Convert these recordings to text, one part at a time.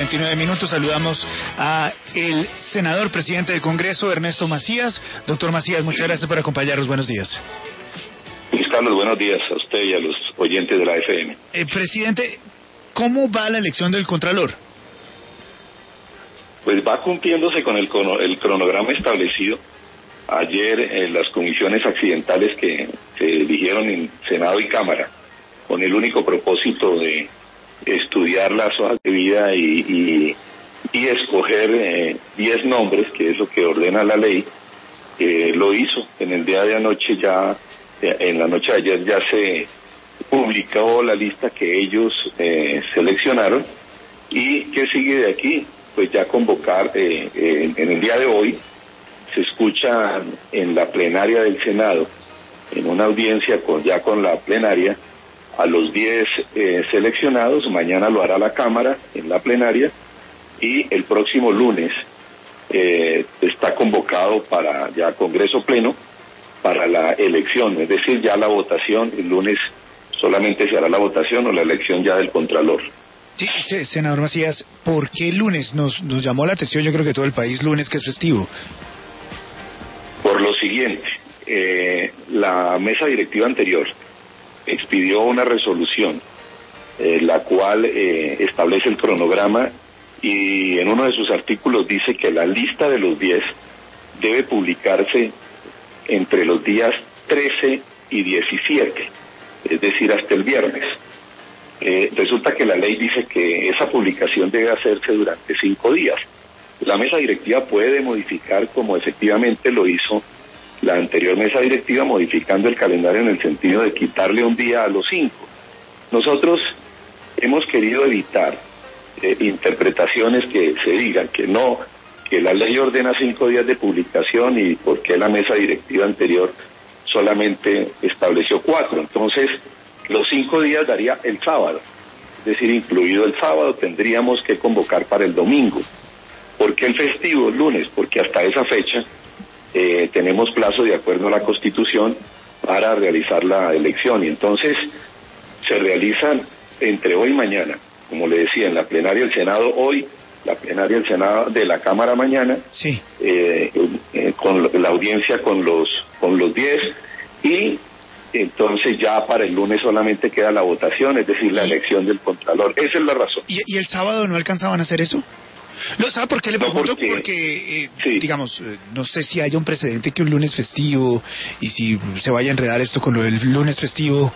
29 minutos, saludamos a el senador presidente del Congreso, Ernesto Macías. Doctor Macías, muchas gracias por acompañarnos. Buenos días. Luis Carlos, buenos días a usted y a los oyentes de la FM. Presidente, ¿cómo va la elección del Contralor? Pues va cumpliéndose con el cronograma establecido. Ayer las comisiones accidentales que se eligieron en Senado y Cámara, con el único propósito de estudiar las hojas de vida y escoger 10 nombres, que es lo que ordena la ley, lo hizo. En el día de anoche en la noche de ayer ya se publicó la lista que ellos seleccionaron. ¿Y qué sigue de aquí? Pues ya convocar, en el día de hoy, se escucha en la plenaria del Senado, en una audiencia con la plenaria, a los 10 seleccionados. Mañana lo hará la Cámara en la plenaria y el próximo lunes está convocado para ya Congreso Pleno para la elección, es decir, ya la votación. El lunes solamente se hará la votación o la elección ya del Contralor. Sí, senador Macías, ¿por qué el lunes? Nos llamó la atención, yo creo que todo el país, lunes que es festivo. Por lo siguiente, la mesa directiva anterior expidió una resolución, la cual establece el cronograma, y en uno de sus artículos dice que la lista de los 10 debe publicarse entre los días 13 y 17, es decir, hasta el viernes. Resulta que la ley dice que esa publicación debe hacerse durante 5 días. La mesa directiva puede modificar, como efectivamente lo hizo la anterior mesa directiva, modificando el calendario en el sentido de quitarle un día a los 5. Nosotros hemos querido evitar interpretaciones que se digan que la ley ordena 5 días de publicación y por qué la mesa directiva anterior solamente estableció 4. Entonces, los 5 días daría el sábado, es decir, incluido el sábado, tendríamos que convocar para el domingo. ¿Por qué el festivo el lunes? Porque hasta esa fecha tenemos plazo de acuerdo a la Constitución para realizar la elección, y entonces se realizan entre hoy y mañana, como le decía, en la plenaria del Senado hoy, la plenaria del Senado de la Cámara mañana, sí. Con la audiencia con los 10, y entonces ya para el lunes solamente queda la votación, es decir, la elección del Contralor. Esa es la razón. ¿Y el sábado no alcanzaban a hacer eso? ¿Sabe por qué le pregunto? Porque sí. Digamos, no sé si haya un precedente que un lunes festivo y si se vaya a enredar esto con lo del lunes festivo.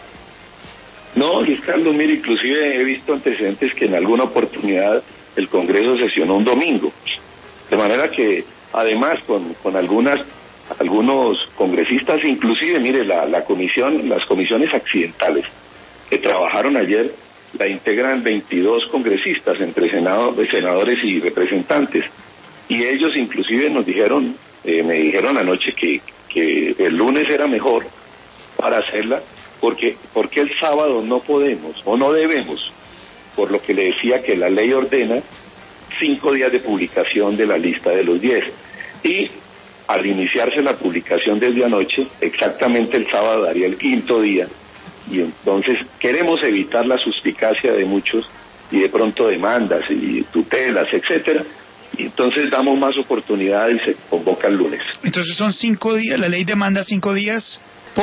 No, Luis Carlos, mire, inclusive he visto antecedentes que en alguna oportunidad el Congreso sesionó un domingo. De manera que, además, con algunos congresistas, inclusive, mire, las comisiones accidentales que trabajaron ayer, la integran 22 congresistas entre senadores y representantes, y ellos inclusive me dijeron anoche que el lunes era mejor para hacerla, porque el sábado no podemos o no debemos, por lo que le decía que la ley ordena 5 días de publicación de la lista de los 10, y al iniciarse la publicación desde anoche, exactamente el sábado daría el 5.º día. Y entonces queremos evitar la suspicacia de muchos y de pronto demandas y tutelas, etcétera. Y entonces damos más oportunidad y se convoca el lunes. Entonces son 5 días, la ley demanda 5 días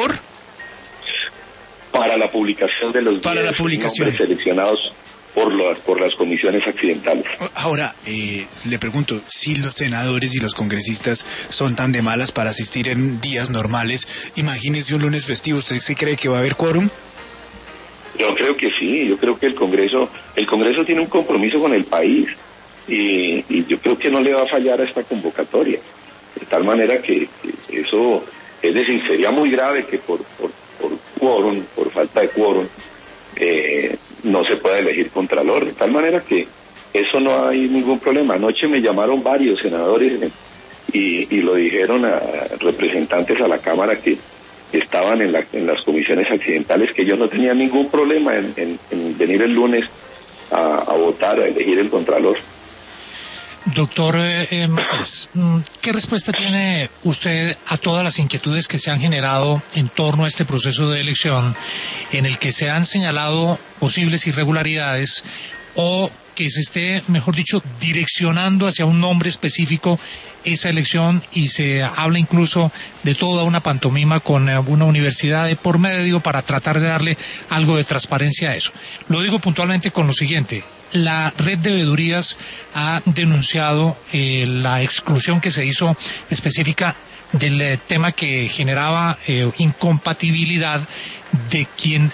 para la publicación de los 10 nombres seleccionados por las comisiones accidentales. Ahora, le pregunto, si los senadores y los congresistas son tan de malas para asistir en días normales, imagínese un lunes festivo, ¿usted sí cree que va a haber quórum? Yo creo que sí, yo creo que el Congreso tiene un compromiso con el país, y yo creo que no le va a fallar a esta convocatoria, de tal manera que eso, es decir, sería muy grave que por quórum, por falta de quórum, no se puede elegir Contralor, de tal manera que eso no hay ningún problema. Anoche me llamaron varios senadores y lo dijeron a representantes a la Cámara que estaban en las comisiones accidentales, que ellos no tenían ningún problema en venir el lunes a votar, a elegir el Contralor. Doctor Macías, ¿qué respuesta tiene usted a todas las inquietudes que se han generado en torno a este proceso de elección, en el que se han señalado posibles irregularidades o que se esté, mejor dicho, direccionando hacia un nombre específico esa elección, y se habla incluso de toda una pantomima con alguna universidad de por medio para tratar de darle algo de transparencia a eso? Lo digo puntualmente con lo siguiente: la red de veedurías ha denunciado la exclusión que se hizo específica del tema que generaba incompatibilidad de quien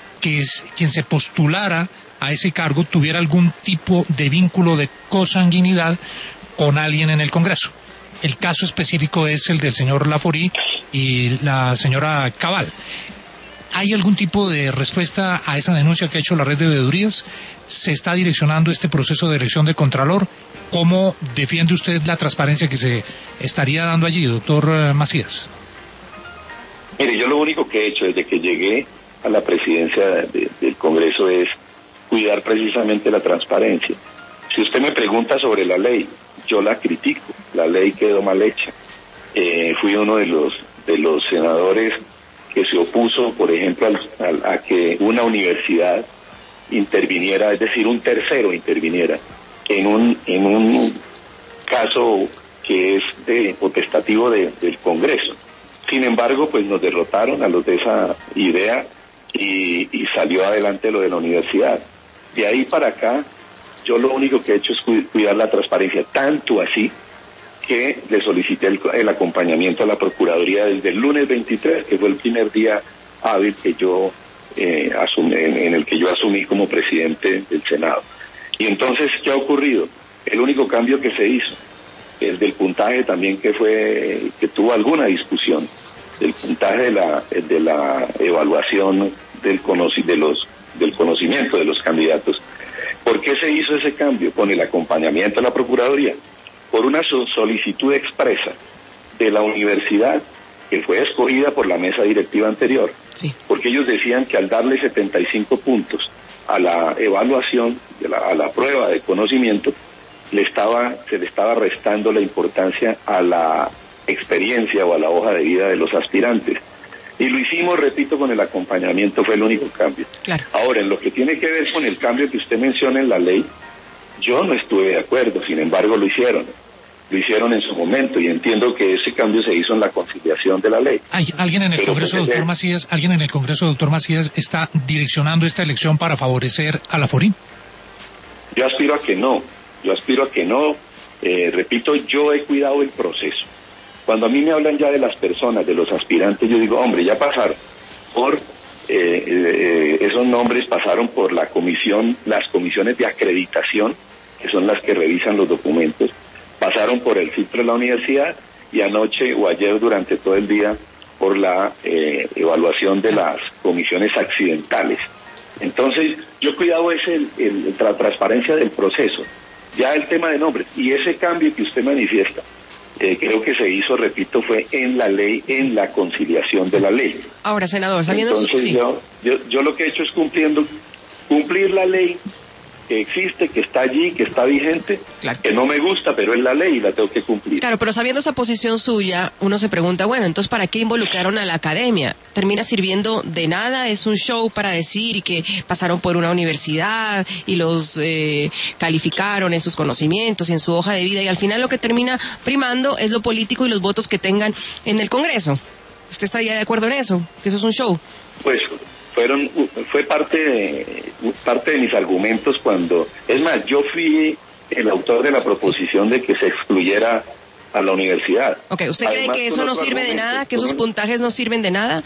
se postulara a ese cargo tuviera algún tipo de vínculo de consanguinidad con alguien en el Congreso. El caso específico es el del señor Laforí y la señora Cabal. ¿Hay algún tipo de respuesta a esa denuncia que ha hecho la red de veedurías? ¿Se está direccionando este proceso de elección de Contralor? ¿Cómo defiende usted la transparencia que se estaría dando allí, doctor Macías? Mire, yo lo único que he hecho desde que llegué a la presidencia del Congreso es cuidar precisamente la transparencia. Si usted me pregunta sobre la ley, yo la critico. La ley quedó mal hecha. Fui uno de los senadores que se opuso, por ejemplo, a que una universidad interviniera, es decir, un tercero interviniera en un caso que es potestativo del Congreso. Sin embargo, pues nos derrotaron a los de esa idea y salió adelante lo de la universidad. De ahí para acá, yo lo único que he hecho es cuidar la transparencia, tanto así que le solicité el acompañamiento a la Procuraduría desde el lunes 23, que fue el primer día hábil que yo en el que yo asumí como presidente del Senado. Y entonces, ¿qué ha ocurrido? El único cambio que se hizo, el del puntaje también que tuvo alguna discusión, el puntaje de la evaluación del conocimiento de los candidatos. ¿Por qué se hizo ese cambio? Con el acompañamiento de la Procuraduría, por una solicitud expresa de la universidad que fue escogida por la mesa directiva anterior, sí, porque ellos decían que al darle 75 puntos a la evaluación, a la prueba de conocimiento, se le estaba restando la importancia a la experiencia o a la hoja de vida de los aspirantes. Y lo hicimos, repito, con el acompañamiento, fue el único cambio. Claro. Ahora, en lo que tiene que ver con el cambio que usted menciona en la ley, yo no estuve de acuerdo, sin embargo lo hicieron en su momento, y entiendo que ese cambio se hizo en la conciliación de la ley. ¿Alguien en el Congreso, doctor Macías, está direccionando esta elección para favorecer a Laforí? Yo aspiro a que no, repito, yo he cuidado el proceso. Cuando a mí me hablan ya de las personas, de los aspirantes, yo digo, hombre, ya pasaron por esos nombres, pasaron por las comisiones de acreditación, que son las que revisan los documentos, pasaron por el filtro de la universidad, y anoche o ayer durante todo el día por la evaluación de las comisiones accidentales. Entonces, yo he cuidado la transparencia del proceso, ya el tema de nombres, y ese cambio que usted manifiesta, creo que se hizo, repito, fue en la ley, en la conciliación de la ley. Ahora, senador, sabiendo... Entonces, sí, yo lo que he hecho es cumplir la ley que existe, que está allí, que está vigente, claro, que no me gusta, pero es la ley y la tengo que cumplir. Claro, pero sabiendo esa posición suya, uno se pregunta, bueno, entonces, ¿para qué involucraron a la academia? ¿Termina sirviendo de nada? ¿Es un show para decir y que pasaron por una universidad y los calificaron en sus conocimientos y en su hoja de vida, y al final lo que termina primando es lo político y los votos que tengan en el Congreso? ¿Usted estaría de acuerdo en eso? ¿Que eso es un show? Pues fue parte de mis argumentos cuando... Es más, yo fui el autor de la proposición de que se excluyera a la universidad. Ok, ¿usted cree que eso no sirve de nada? ¿Que esos puntajes no sirven de nada?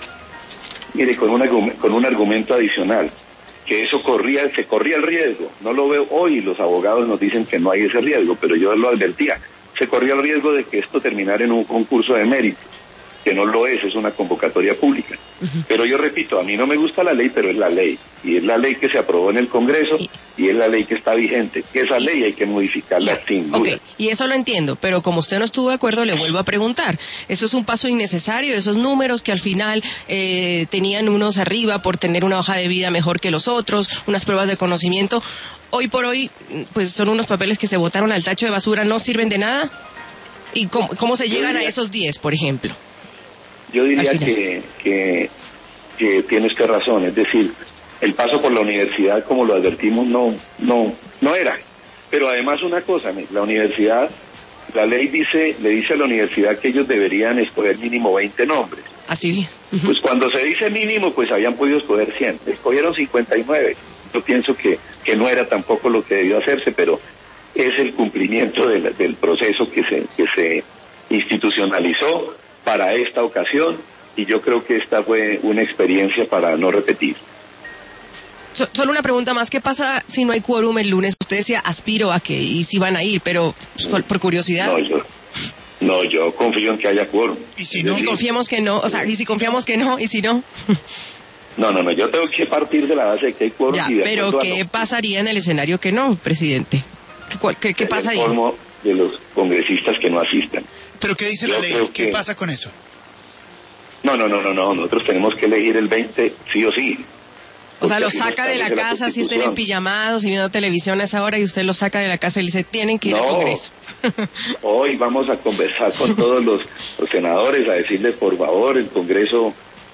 Mire, con un argumento adicional, que se corría el riesgo. No lo veo hoy, los abogados nos dicen que no hay ese riesgo, pero yo lo advertía. Se corría el riesgo de que esto terminara en un concurso de mérito, que no lo es una convocatoria pública. Pero yo repito, a mí no me gusta la ley, pero es la ley, y es la ley que se aprobó en el Congreso, y es la ley que está vigente, que esa ley hay que modificarla sin duda. Okay. Y eso lo entiendo, pero como usted no estuvo de acuerdo, le vuelvo a preguntar, ¿eso es un paso innecesario? Esos números que al final tenían unos arriba por tener una hoja de vida mejor que los otros, unas pruebas de conocimiento, hoy por hoy, pues son unos papeles que se botaron al tacho de basura, ¿no sirven de nada? ¿Y cómo se llegan a esos 10, por ejemplo? Yo diría que tiene usted razón, es decir, el paso por la universidad, como lo advertimos, no era. Pero además una cosa, la universidad, la ley le dice a la universidad que ellos deberían escoger mínimo 20 nombres. Así. Pues cuando se dice mínimo, pues habían podido escoger 100. Escogieron 59. Yo pienso que no era tampoco lo que debió hacerse, pero es el cumplimiento del proceso que se institucionalizó para esta ocasión, y yo creo que esta fue una experiencia para no repetir. Solo una pregunta más, ¿qué pasa si no hay quórum el lunes? Usted decía, aspiro a que, y si van a ir, pero por curiosidad. Yo confío en que haya quórum. ¿Y si no? Y confiemos que no, o sea, y si confiamos que no, y si no. No, yo tengo que partir de la base de que hay quórum. Ya, pero ¿qué pasaría en el escenario que no, presidente? ¿Qué pasa ahí? El colmo de los congresistas que no asistan. ¿Pero qué dice la ley? ¿Qué pasa con eso? No, nosotros tenemos que elegir el 20 sí o sí. O sea, lo saca de la casa si estén en pijamados y viendo televisión a esa hora, y usted lo saca de la casa y le dice, tienen que ir al Congreso. Hoy vamos a conversar con todos los senadores, a decirles, por favor, el Congreso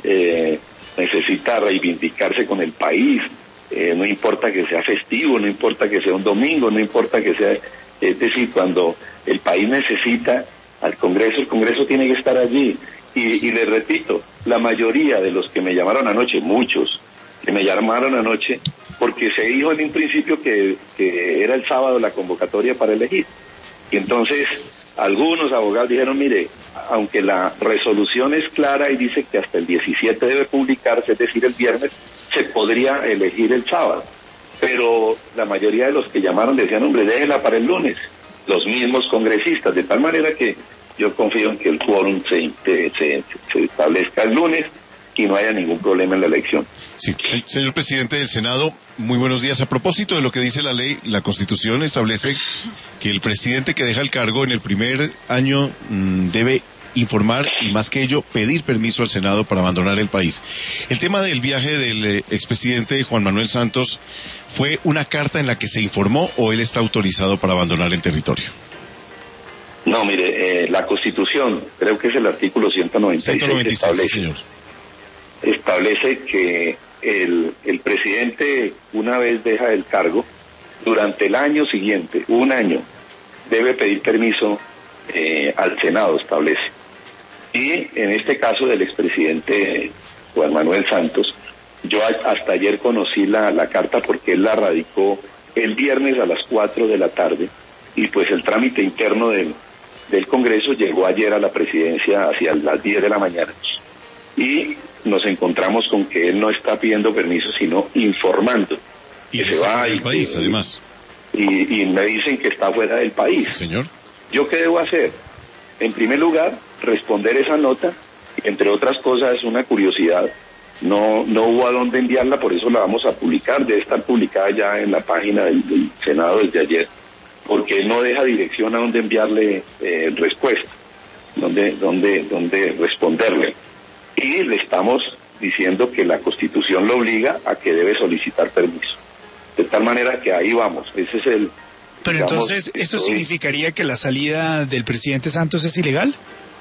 necesita reivindicarse con el país. No importa que sea festivo, no importa que sea un domingo, no importa que sea... Es decir, cuando el país necesita al Congreso, el Congreso tiene que estar allí. Y les repito, la mayoría de los que me llamaron anoche, muchos que me llamaron anoche, porque se dijo en un principio que era el sábado la convocatoria para elegir. Y entonces algunos abogados dijeron, mire, aunque la resolución es clara y dice que hasta el 17 debe publicarse, es decir, el viernes, se podría elegir el sábado. Pero la mayoría de los que llamaron decían, hombre, déjela para el lunes. Los mismos congresistas, de tal manera que yo confío en que el quórum se establezca el lunes y no haya ningún problema en la elección. Sí, señor presidente del Senado, muy buenos días. A propósito de lo que dice la ley, la Constitución establece que el presidente que deja el cargo en el primer año debe informar y, más que ello, pedir permiso al Senado para abandonar el país. El tema del viaje del expresidente Juan Manuel Santos, ¿fue una carta en la que se informó o él está autorizado para abandonar el territorio? No, mire, la Constitución, creo que es el artículo 196, establece que el presidente, una vez deja el cargo, durante el año siguiente, un año, debe pedir permiso al Senado, establece. Y en este caso del expresidente Juan Manuel Santos, yo hasta ayer conocí la carta porque él la radicó el viernes a las 4 de la tarde, y pues el trámite interno del Congreso llegó ayer a la presidencia hacia las 10 de la mañana. Y nos encontramos con que él no está pidiendo permiso, sino informando que se va del país, además. Y me dicen que está fuera del país. Sí, señor. ¿Yo qué debo hacer? En primer lugar, responder esa nota, entre otras cosas, es una curiosidad. No hubo a dónde enviarla, por eso la vamos a publicar. Debe estar publicada ya en la página del Senado desde ayer, porque él no deja dirección a dónde enviarle respuesta, dónde responderle. Y le estamos diciendo que la Constitución lo obliga a que debe solicitar permiso. De tal manera que ahí vamos. Ese es el... Pero entonces, ¿eso significaría que la salida del presidente Santos es ilegal?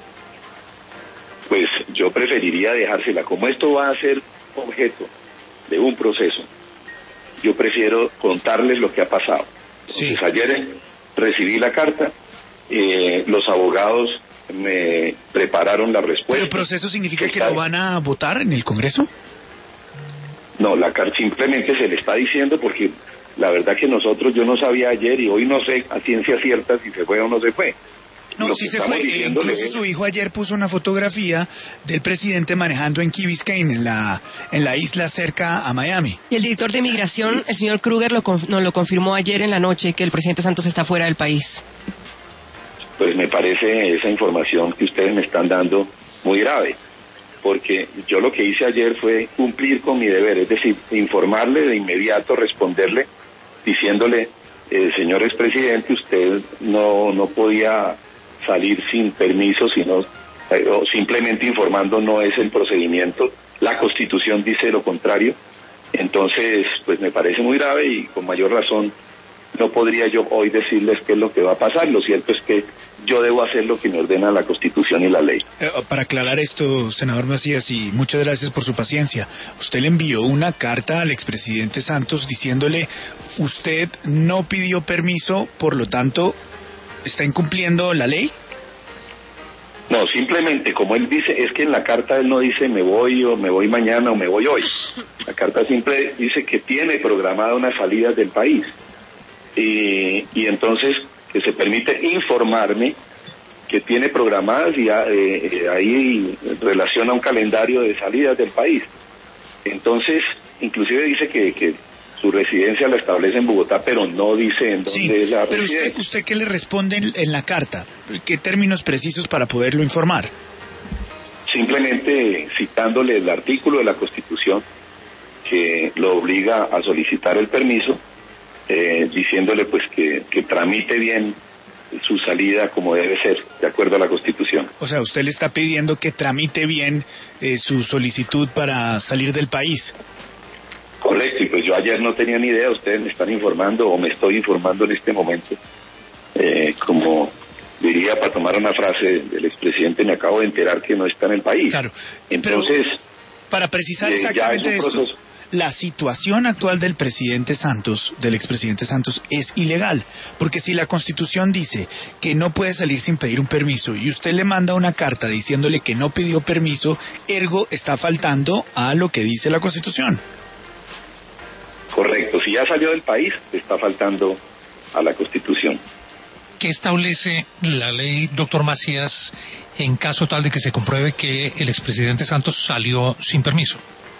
Pues yo preferiría dejársela. Como esto va a ser objeto de un proceso, yo prefiero contarles lo que ha pasado. Sí. Entonces, ayer recibí la carta, los abogados me prepararon la respuesta. ¿Pero el proceso significa que lo van a votar en el Congreso? No, la carta simplemente se le está diciendo, porque la verdad que yo no sabía ayer y hoy no sé a ciencia cierta si se fue o no se fue. No, sí se fue. Incluso su hijo ayer puso una fotografía del presidente manejando en Key Biscayne, en la isla cerca a Miami. Y el director de Migración, el señor Kruger, nos lo confirmó ayer en la noche, que el presidente Santos está fuera del país. Pues me parece esa información que ustedes me están dando muy grave, porque yo lo que hice ayer fue cumplir con mi deber, es decir, informarle de inmediato, responderle, diciéndole, señor expresidente, usted no podía salir sin permiso, sino simplemente informando no es el procedimiento, la Constitución dice lo contrario. Entonces, pues me parece muy grave y con mayor razón no podría yo hoy decirles qué es lo que va a pasar. Lo cierto es que yo debo hacer lo que me ordena la Constitución y la ley. Para aclarar esto, senador Macías, y muchas gracias por su paciencia, usted le envió una carta al expresidente Santos diciéndole, usted no pidió permiso, por lo tanto, ¿está incumpliendo la ley? No, simplemente, como él dice, es que en la carta él no dice me voy o me voy mañana o me voy hoy. La carta siempre dice que tiene programada unas salidas del país. Y entonces que se permite informarme que tiene programadas y ahí relaciona un calendario de salidas del país. Entonces, inclusive dice que su residencia la establece en Bogotá, pero no dice en dónde es la residencia. Pero usted ¿qué le responde en la carta? ¿Qué términos precisos para poderlo informar? Simplemente citándole el artículo de la Constitución que lo obliga a solicitar el permiso, diciéndole pues que tramite bien su salida como debe ser, de acuerdo a la Constitución. O sea, usted le está pidiendo que tramite bien su solicitud para salir del país. Correcto, y pues yo ayer no tenía ni idea, ustedes me están informando o me estoy informando en este momento. Como diría, para tomar una frase del expresidente, me acabo de enterar que no está en el país. Claro, entonces, pero para precisar exactamente esto, la situación actual del presidente Santos, del expresidente Santos, es ilegal, porque si la Constitución dice que no puede salir sin pedir un permiso y usted le manda una carta diciéndole que no pidió permiso, ergo está faltando a lo que dice la Constitución. Correcto, si ya salió del país, está faltando a la Constitución. ¿Qué establece la ley, doctor Macías, en caso tal de que se compruebe que el expresidente Santos salió sin permiso?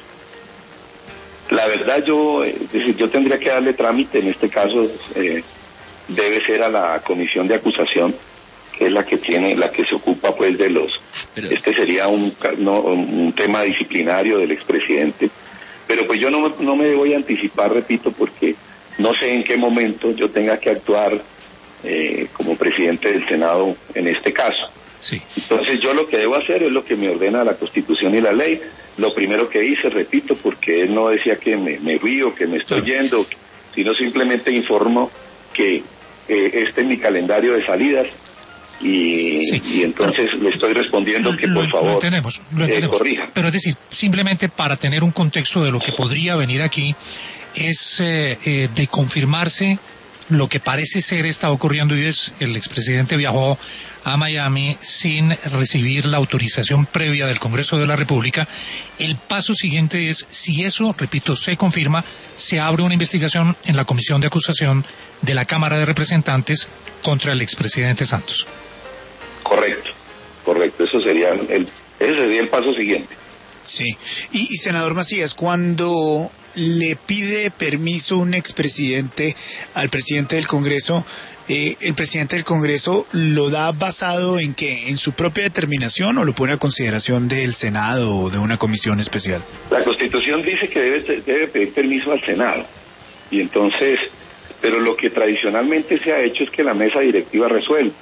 La verdad, yo tendría que darle trámite, en este caso debe ser a la comisión de acusación, que es la que se ocupa pues de los... Este sería un tema disciplinario del expresidente, pero pues yo no me voy a anticipar, repito, porque no sé en qué momento yo tenga que actuar como presidente del Senado en este caso. Sí. Entonces yo lo que debo hacer es lo que me ordena la Constitución y la ley. Lo primero que hice, repito, porque él no decía que me fui o que me estoy yendo, sino simplemente informo que este es mi calendario de salidas y entonces le estoy respondiendo que por favor lo entendemos. Corrija. Pero es decir, simplemente para tener un contexto de lo que podría venir aquí, es de confirmarse lo que parece ser está ocurriendo, y es el expresidente viajó a Miami sin recibir la autorización previa del Congreso de la República. El paso siguiente es, si eso, repito, se confirma, se abre una investigación en la Comisión de Acusación de la Cámara de Representantes contra el expresidente Santos. Correcto, ese sería el paso siguiente. Sí, y senador Macías, cuando le pide permiso un expresidente al presidente del Congreso, el presidente del Congreso lo da basado en ¿qué? ¿En su propia determinación o lo pone a consideración del Senado o de una comisión especial? La Constitución dice que debe pedir permiso al Senado, y entonces, pero lo que tradicionalmente se ha hecho es que la mesa directiva resuelve.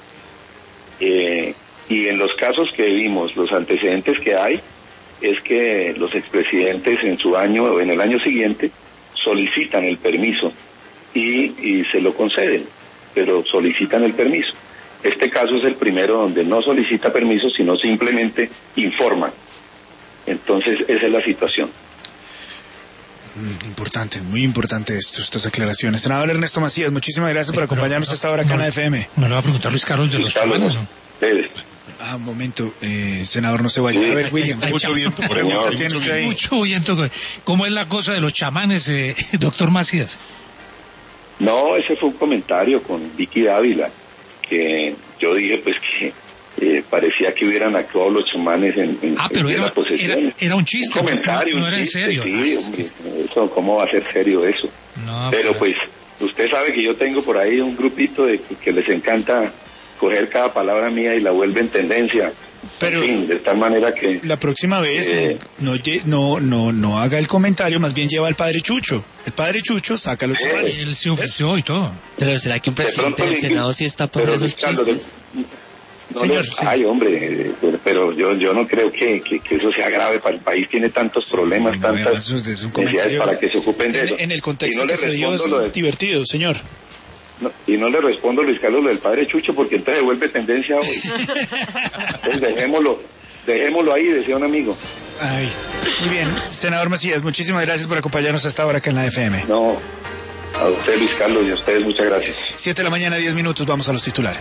Y en los casos que vimos, los antecedentes que hay, es que los expresidentes en el año siguiente solicitan el permiso y se lo conceden, pero solicitan el permiso. Este caso es el primero donde no solicita permiso, sino simplemente informa. Entonces, esa es la situación. Importante, muy importante estas aclaraciones. Senador Ernesto Macías, muchísimas gracias por acompañarnos a esta hora acá en la FM. No le va a preguntar Luis Carlos de los chamanes, ¿no? Un momento, senador, no se vaya. A ver, William. Mucho viento por pregunta tiene usted ahí. Mucho viento. ¿Cómo es la cosa de los chamanes, doctor Macías? No, ese fue un comentario con Vicky Dávila, que yo dije pues que parecía que hubieran actuado los chamanes en las posesiones. Era un chiste, un comentario, no era en serio. Sí, hombre, eso, ¿cómo va a ser serio eso? No, pero pues, usted sabe que yo tengo por ahí un grupito que les encanta coger cada palabra mía y la vuelven tendencia. Pero en fin, de tal manera que la próxima vez no haga el comentario, más bien lleva al padre Chucho. El padre Chucho saca los chamanes. Él se ofreció y todo. Pero ¿será que un presidente del Senado sí está por esos chistes? Señor, ay, hombre, pero yo no creo que eso sea grave para el país. Tiene tantos problemas, tantas necesidades para que se ocupen de eso. En el contexto que se dio es divertido, señor. Y no le respondo, Luis Carlos, lo del padre Chucho, porque entonces vuelve tendencia hoy. Entonces dejémoslo ahí, decía un amigo. Ay, muy bien. Senador Macías, muchísimas gracias por acompañarnos hasta ahora acá en la FM. No, a usted, Luis Carlos, y a ustedes muchas gracias. 7 de la mañana, 10 minutos, vamos a los titulares.